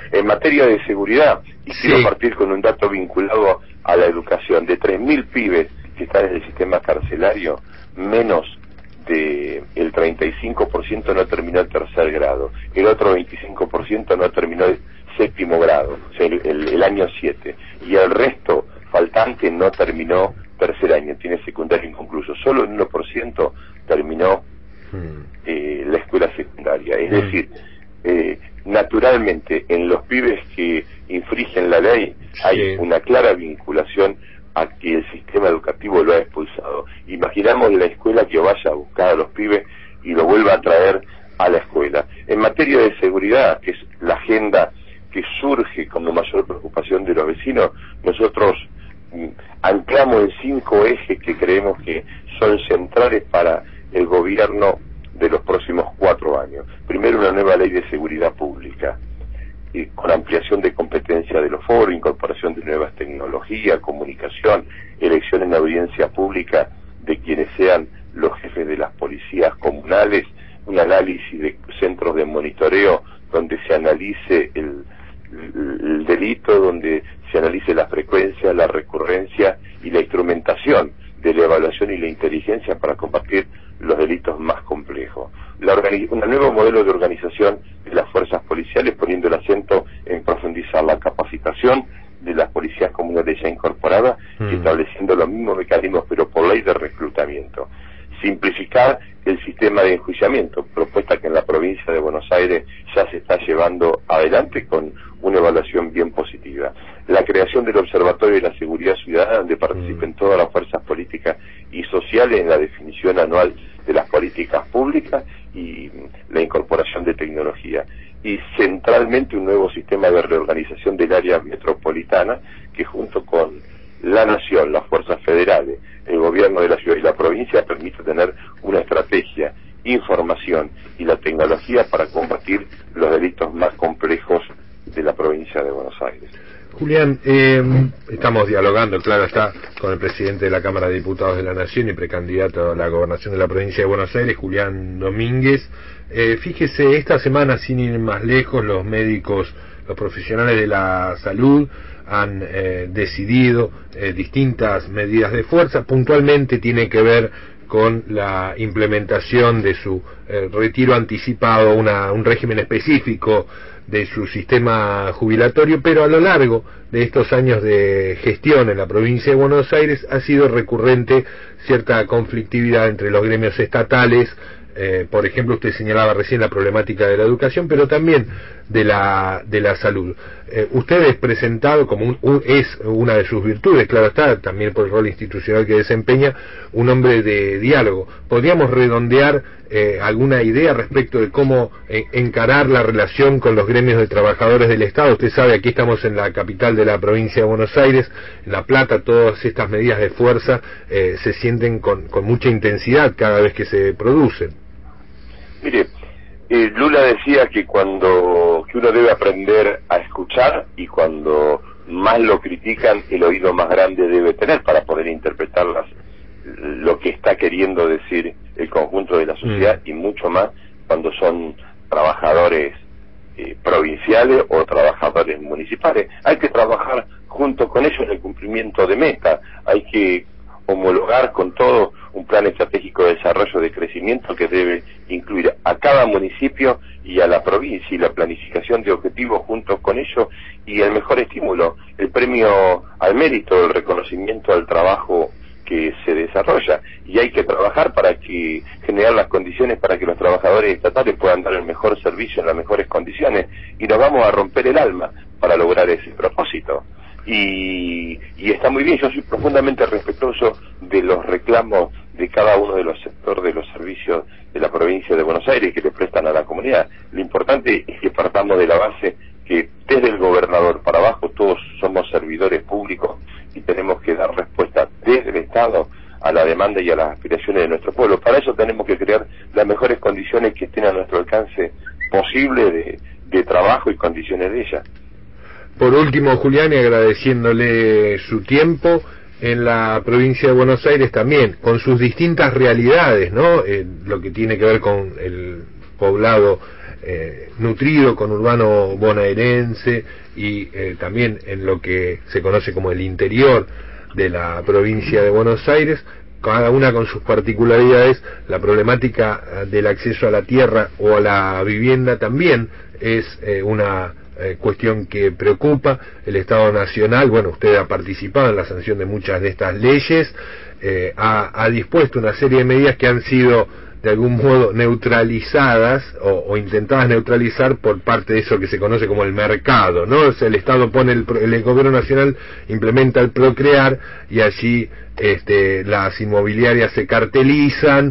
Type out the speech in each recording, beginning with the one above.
En materia de seguridad, y Sí. quiero partir con un dato vinculado a la educación, de 3.000 pibes que están en el sistema carcelario, menos de el 35% no terminó el tercer grado, el otro 25% no terminó el séptimo grado, o sea, el año 7, y el resto faltante no terminó tercer año, tiene secundario inconcluso, solo el 1% terminó la escuela secundaria, es decir, naturalmente en los pibes que infringen la ley hay una clara vinculación a que el sistema educativo lo ha expulsado. Imaginamos la escuela que vaya a buscar a los pibes y lo vuelva a traer a la escuela. En materia de seguridad, que es la agenda que surge como mayor preocupación de los vecinos, nosotros anclamos en 5 ejes que creemos que son centrales para el gobierno de los próximos 4 años. Primero, una nueva ley de seguridad pública, con ampliación de competencia de los foros, incorporación de nuevas tecnologías, comunicación, elección en audiencia pública de quienes sean los jefes de las policías comunales, un análisis de centros de monitoreo donde se analice el delito, donde se analice la frecuencia, la recurrencia y la instrumentación de la evaluación y la inteligencia para combatir los delitos más complejos. Un nuevo modelo de organización de las fuerzas policiales, poniendo el acento en profundizar la capacitación de las policías comunales ya incorporadas y estableciendo los mismos mecanismos, pero por ley de reclutamiento. Simplificar el sistema de enjuiciamiento, propuesta que en la provincia de Buenos Aires ya se está llevando adelante con una evaluación bien positiva. La creación del Observatorio de la Seguridad Ciudadana, donde participen todas las fuerzas políticas y sociales en la definición anual de las políticas públicas y la incorporación de tecnología. Y centralmente un nuevo sistema de reorganización del área metropolitana que junto con la nación, las fuerzas federales, el gobierno de la ciudad y la provincia permite tener una estrategia, información y la tecnología para combatir los delitos más complejos de la provincia de Buenos Aires. Julián, estamos dialogando, claro está, con el presidente de la Cámara de Diputados de la Nación y precandidato a la gobernación de la provincia de Buenos Aires, Julián Domínguez. Fíjese, esta semana, sin ir más lejos, los médicos, los profesionales de la salud han decidido distintas medidas de fuerza. Puntualmente tiene que ver con la implementación de su retiro anticipado, un régimen específico de su sistema jubilatorio, pero a lo largo de estos años de gestión en la provincia de Buenos Aires ha sido recurrente cierta conflictividad entre los gremios estatales. Por ejemplo, usted señalaba recién la problemática de la educación, pero también de la salud. Usted es presentado como es una de sus virtudes, claro está, también por el rol institucional que desempeña, un hombre de diálogo. ¿Podríamos redondear alguna idea respecto de cómo encarar la relación con los gremios de trabajadores del Estado? Usted sabe, aquí estamos en la capital de la provincia de Buenos Aires, en La Plata, todas estas medidas de fuerza se sienten con mucha intensidad cada vez que se producen. Mire, Lula decía que que uno debe aprender a escuchar y cuando más lo critican, el oído más grande debe tener para poder interpretar lo que está queriendo decir el conjunto de la sociedad y mucho más cuando son trabajadores provinciales o trabajadores municipales. Hay que trabajar junto con ellos en el cumplimiento de metas, hay que homologar con todo un plan estratégico de desarrollo de crecimiento que debe incluir a cada municipio y a la provincia y la planificación de objetivos junto con ellos y el mejor estímulo, el premio al mérito, el reconocimiento al trabajo que se desarrolla, y hay que trabajar para que generar las condiciones para que los trabajadores estatales puedan dar el mejor servicio en las mejores condiciones, y nos vamos a romper el alma para lograr ese propósito. Y está muy bien, yo soy profundamente respetuoso de los reclamos de cada uno de los sectores de los servicios de la provincia de Buenos Aires que le prestan a la comunidad. Lo importante es que partamos de la base que desde el gobernador para abajo todos somos servidores públicos y tenemos que dar respuesta desde el Estado a la demanda y a las aspiraciones de nuestro pueblo. Para eso tenemos que crear las mejores condiciones que estén a nuestro alcance posible de trabajo y condiciones de ellas. Por último, Julián, y agradeciéndole su tiempo, en la provincia de Buenos Aires también, con sus distintas realidades, ¿no? Lo que tiene que ver con el poblado nutrido, conurbano bonaerense y también en lo que se conoce como el interior de la provincia de Buenos Aires, cada una con sus particularidades. La problemática del acceso a la tierra o a la vivienda también es una cuestión que preocupa. El Estado Nacional, bueno, usted ha participado en la sanción de muchas de estas leyes, ha dispuesto una serie de medidas que han sido de algún modo neutralizadas o intentadas neutralizar por parte de eso que se conoce como el mercado, ¿no? O sea, el Estado pone el gobierno nacional implementa el Procrear y allí las inmobiliarias se cartelizan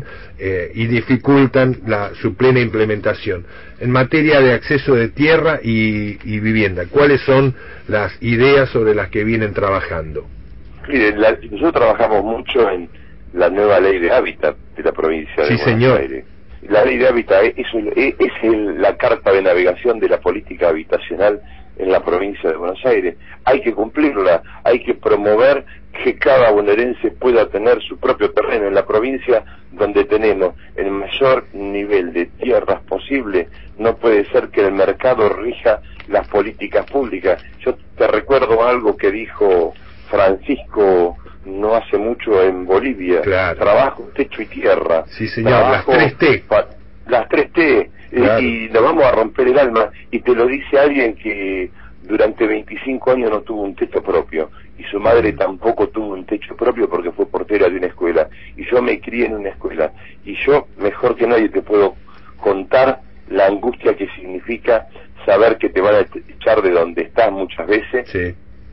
y dificultan su plena implementación. En materia de acceso de tierra y vivienda, ¿cuáles son las ideas sobre las que vienen trabajando? Mire, nosotros trabajamos mucho en la nueva ley de hábitat de la provincia de Buenos Aires. La ley de hábitat es la carta de navegación de la política habitacional en la provincia de Buenos Aires. Hay que cumplirla, hay que promover que cada bonaerense pueda tener su propio terreno en la provincia donde tenemos el mayor nivel de tierras posible. No puede ser que el mercado rija las políticas públicas. Yo te recuerdo algo que dijo Francisco no hace mucho en Bolivia. Claro. Trabajo, techo y tierra. Sí, señor, trabajo, las 3T. Las 3T. Claro. Y nos vamos a romper el alma. Y te lo dice alguien que durante 25 años no tuvo un techo propio. Y su madre tampoco tuvo un techo propio porque fue portera de una escuela. Y yo me crié en una escuela. Y yo, mejor que nadie, te puedo contar la angustia que significa saber que te van a echar de donde estás muchas veces. Sí.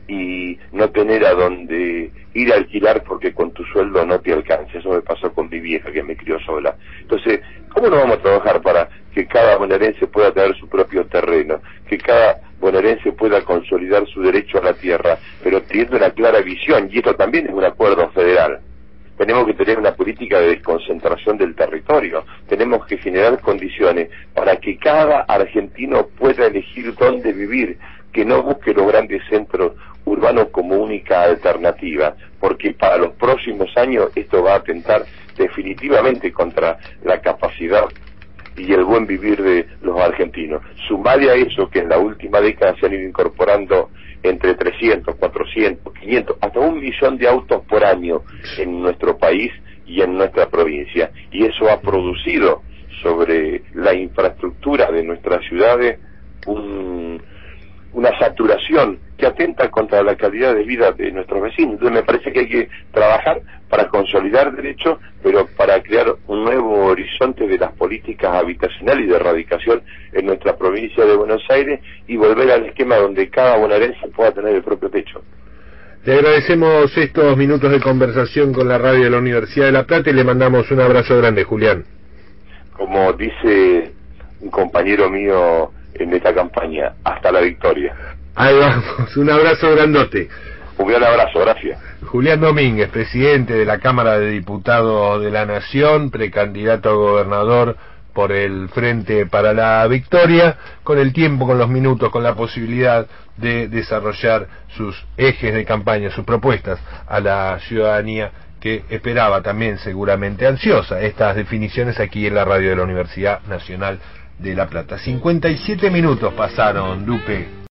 Y no tener a dónde ir a alquilar porque con tu sueldo no te alcanza. Eso me pasó con mi vieja que me crió sola. Entonces, ¿cómo no vamos a trabajar para que cada bonaerense pueda tener su propio terreno, que cada bonaerense pueda consolidar su derecho a la tierra, pero teniendo una clara visión? Y esto también es un acuerdo federal. Tenemos que tener una política de desconcentración del territorio. Tenemos que generar condiciones para que cada argentino pueda elegir dónde vivir, que no busque los grandes centros urbanos como única alternativa, porque para los próximos años esto va a atentar definitivamente contra la capacidad y el buen vivir de los argentinos. Sumale a eso que en la última década se han ido incorporando entre 300, 400, 500, hasta 1 millón de autos por año en nuestro país y en nuestra provincia, y eso ha producido sobre la infraestructura de nuestras ciudades una saturación que atenta contra la calidad de vida de nuestros vecinos. Entonces me parece que hay que trabajar para consolidar derechos, pero para crear un nuevo horizonte de las políticas habitacionales y de erradicación en nuestra provincia de Buenos Aires y volver al esquema donde cada bonaerense pueda tener el propio techo. Le agradecemos estos minutos de conversación con la radio de la Universidad de La Plata y le mandamos un abrazo grande, Julián. Como dice un compañero mío en esta campaña, hasta la victoria. Ahí vamos, un abrazo grandote. Un gran abrazo, gracias. Julián Domínguez, presidente de la Cámara de Diputados de la Nación, precandidato a gobernador por el Frente para la Victoria, con el tiempo, con los minutos, con la posibilidad de desarrollar sus ejes de campaña, sus propuestas a la ciudadanía que esperaba también seguramente ansiosa estas definiciones aquí en la radio de la Universidad Nacional de La Plata. 57 minutos pasaron, Lupe.